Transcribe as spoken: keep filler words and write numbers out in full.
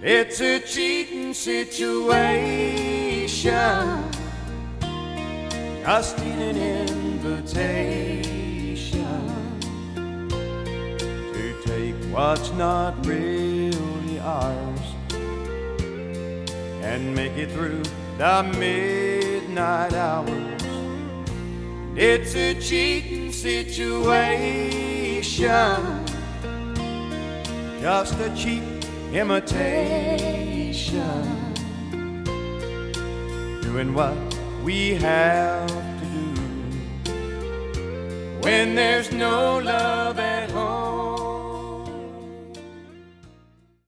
It's a cheating situation, just an invitation to take what's not really ours and make it through the midnight hours. It's a cheating situation, just a cheap imitation, doing what we have to do when there's no love